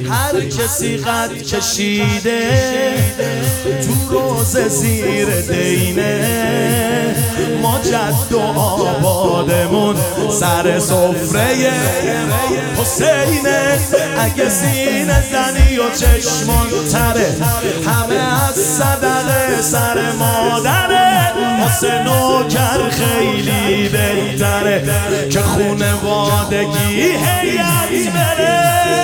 هر کسی قد کشیده تو روز زیر دینه، ما جد و آبادمون سر سفره حسینه. اگه سینه زنی و چشمان تره، همه از صدقه سر مادره. واسه نوکر خیلی بهتره که خونوادگی هیئت بره.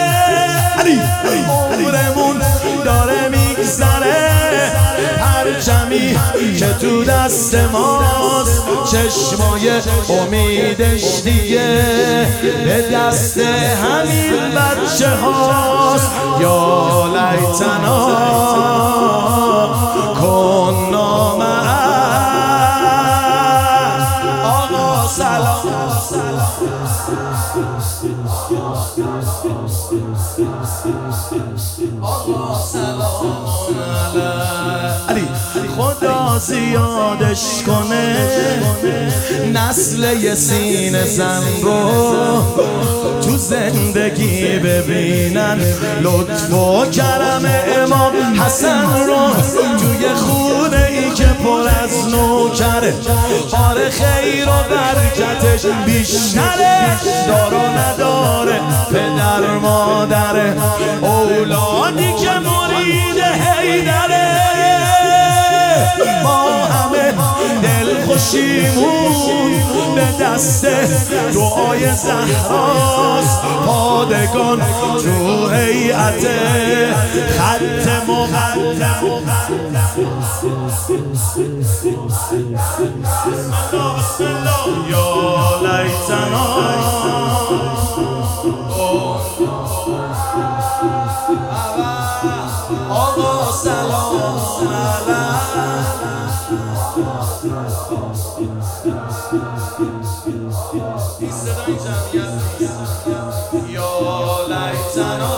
عمرمون داره میگذره، هر جمعی که تو دست ماست چشمای امیدش دیگه به دست همین بچه هاست. یا لیتنا کنا معه. آقا سلام آقا سلام علی. خدا زیادش کنه نسل یه سینه زن رو تو زندگی ببینن. لطف و کرم امام حسن رو توی خونه ای که پر از نوکره. آره خیر و برکتش بیشتره، دار و نداره پدر مادره. اولادی که مرید حیدره، ما همه دلخوشیمون به دست دعای زهراست. پادگان تو هیئت خط مقدم. بسم الله یا لیتنا آقا سلام این صدای جمعیت یا لیتنا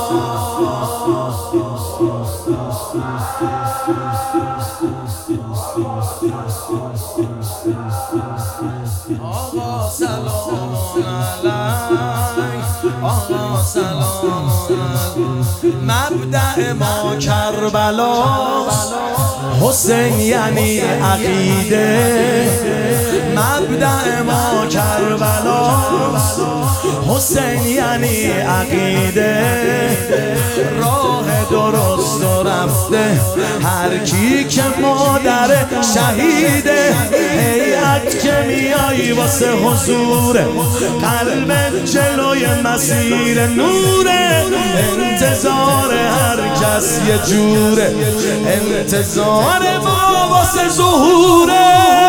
آقا سلام علیک. آقا سلام علیک. مبدأ ما کربلاست، حسین یعنی عقیده. مبدأ ما کربلاست، حسین یعنی عقیده. راه درست و رفته هر کی که مادر شهیده. هیئت که میایی واسه حضور قلب جلوی مسیر نوره. انتظار هر کس یه جوره، انتظار ما واسه ظهوره.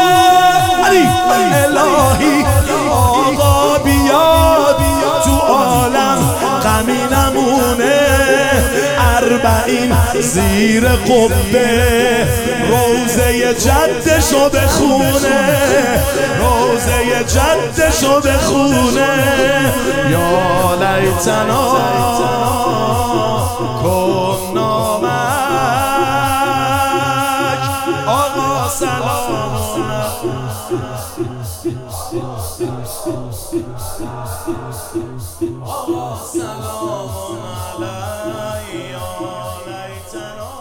الهی آقا بیاد تو عالم غمی نمونه. 40 زیر قبه روزه جدشو بخونه، روزه جدشو بخونه. یا لیتنا کنا معک. آقا سلام آقا سلام علی. یا لیتنا